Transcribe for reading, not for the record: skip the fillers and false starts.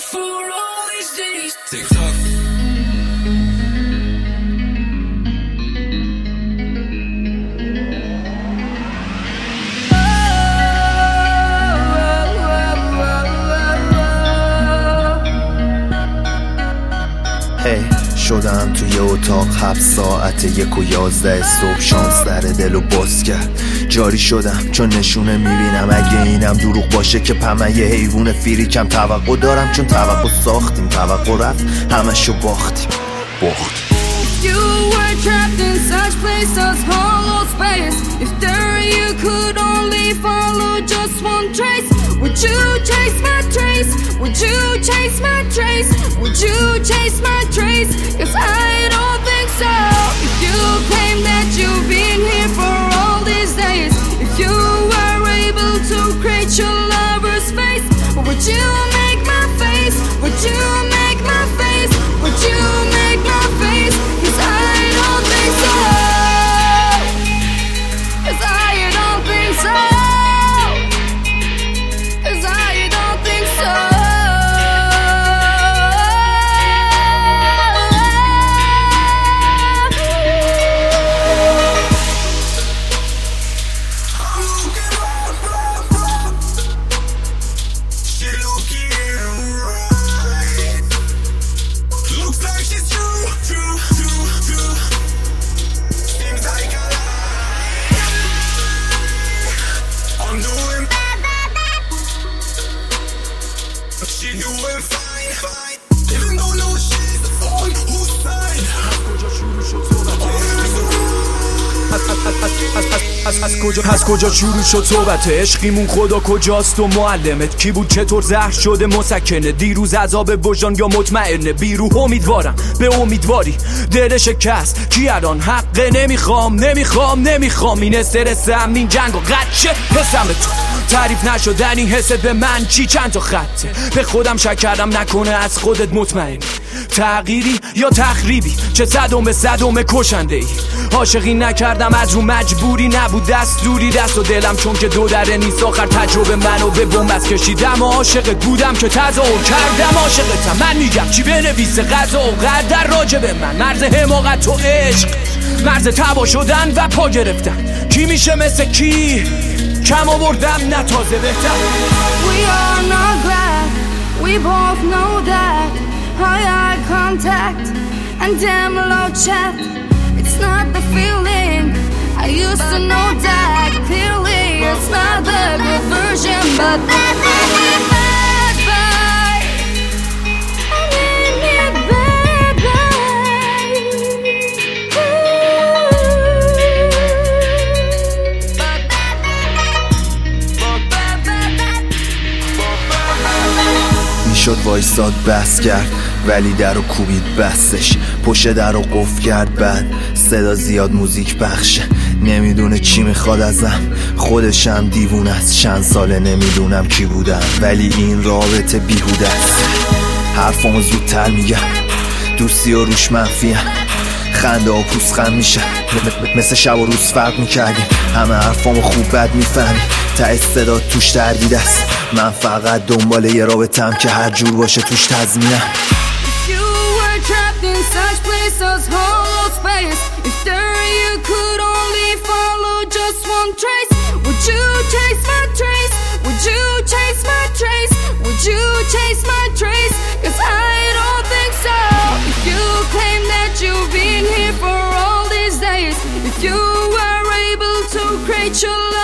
for all these days. TikTok. شدم توی اتاق 7 ساعت 1:11 صبح شانس در دل و باز کرد. جاری شدم چون نشونه میبینم اگه اینم دروغ باشه که پمن یه حیوان فریکم. توقع دارم چون توقع ساختیم، توقع رفت همشو باختیم. You were trapped in such places, hollow space. If there you could only follow just one trace. Would you chase my trace? Would you chase my trace? Would you chase my trace? 'Cause I don't think so. If you claim that you've been here for all these days, if you were able to create your lover's face, would you make my face? Would you make my face? Would you make my face? 'Cause I don't think so. 'Cause I don't think so. 'Cause I don't think so. She doing fine, fine. Even though no she's on whose side. از کجا شروع شد صحبت عشقیمون؟ خدا کجاست و معلمت کی بود؟ چطور زهر شده مسکنه؟ دیروز عذاب وجدان یا مطمئنه؟ بیروح امیدوارم به امیدواری دل شکست کی الان حقه؟ نمیخوام این استرسم، این جنگ و قدشه حسم تو تعریف نشدنی حست به من چی؟ چند تا خطه به خودم شک کردم نکنه از خودت مطمئنی تغییری یا تخریبی؟ چه صدم کشنده ای؟ عاشقی نکردم از رو مجبوری نبود دستوری، دست و دلم چون که دو دره نیست آخر تجربه منو به بنبست کشیدم و عاشقت بودم که تظاهر کردم عاشقتم. من میگم چی بنویسه قضا و قدر راجع به من؟ مرز حماقت و عشق، مرز تبا شدن و پا گرفتن، کی میشه مثل کی؟ کم آوردم نه تازه بهتر. We are not glad, we both know that. High eye contact and damn low chat. It's not the feeling I used to know that clearly. It's not the good version, but bad boy. I need me bad boy. میشد وایساد بس کرد ولی در و کوبید بستش، پشت در رو قفل کرد بعد صدا زیاد موزیک بخشه. نمیدونه چی میخواد ازم، خودشم دیوونه است. چند ساله نمیدونم کی بودم ولی این رابطه بیهوده است. حرفامو زودتر میگم، دوستی و روش منفیم، خنده و پوزخند میشه مثل شب و روز فرق میکردیم. همه حرفامو خوب بد میفهمی، ته صدا توش تردید است. من فقط دنبال یه رابطم که هر جور باشه توش تضمینم. Trapped in such places, hollow space. If there you could only follow just one trace, would you chase my trace? Would you chase my trace? Would you chase my trace? 'Cause I don't think so. If you claim that you've been here for all these days, if you were able to create your life